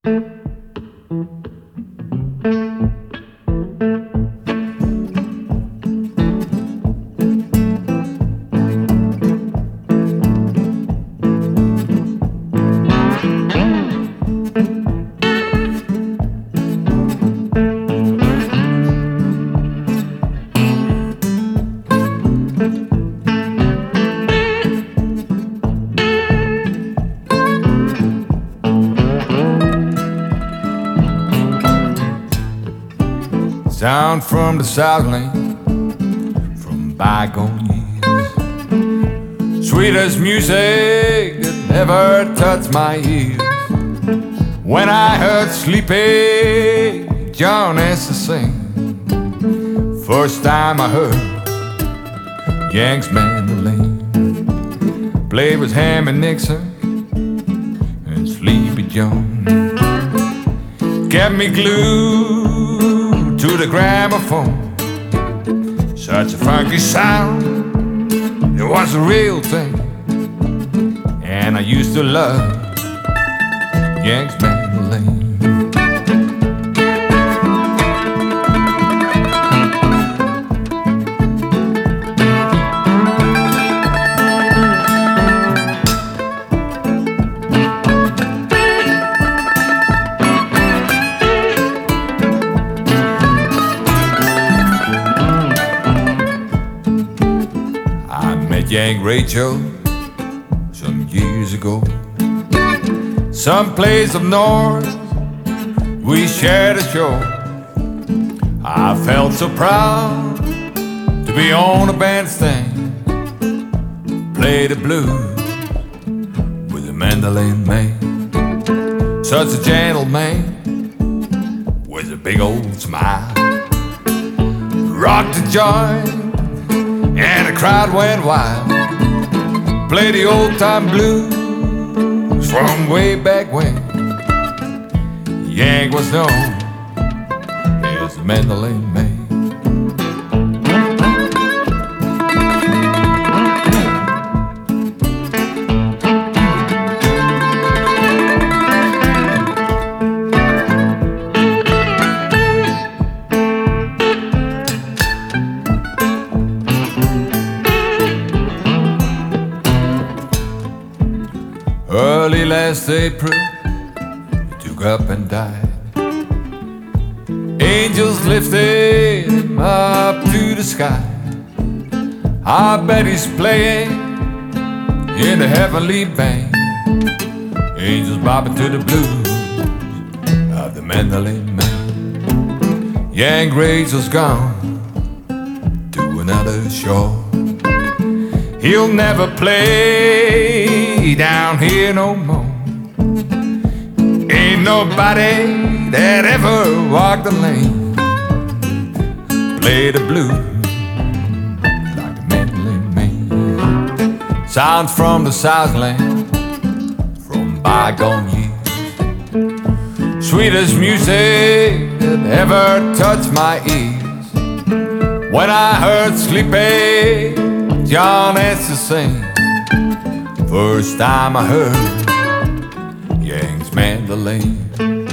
Sound from the Southland, from bygone years. Sweetest music that never touched my ears. When I heard Sleepy John Hesse sing, first time I heard Yank's mandolin, played with Ham and Nixon and Sleepy John, kept me glued to the gramophone. Such a funky sound, it was a real thing. And I used to love Yank's mandolin. Yank Rachel some years ago, someplace up north we shared a show. I felt so proud to be on a bandstand, play the blues with a mandolin man. Such a gentleman with a big old smile, rocked the joint and the crowd went wild. Play the old-time blues from way back when Yank was known as the mandolin man. Early last April, he took up and died. Angels lifted him up to the sky. I bet he's playing in the heavenly band. Angels bobbing to the blues of the mandolin man. Yank Rachel's gone to another shore. He'll never play down here no more. Ain't nobody that ever walked the lane, play the blues like the mandolin man. Sounds from the Southland, from bygone years. Sweetest music that ever touched my ears. When I heard Sleepy John Hesse sing, first time I heard Yank's mandolin.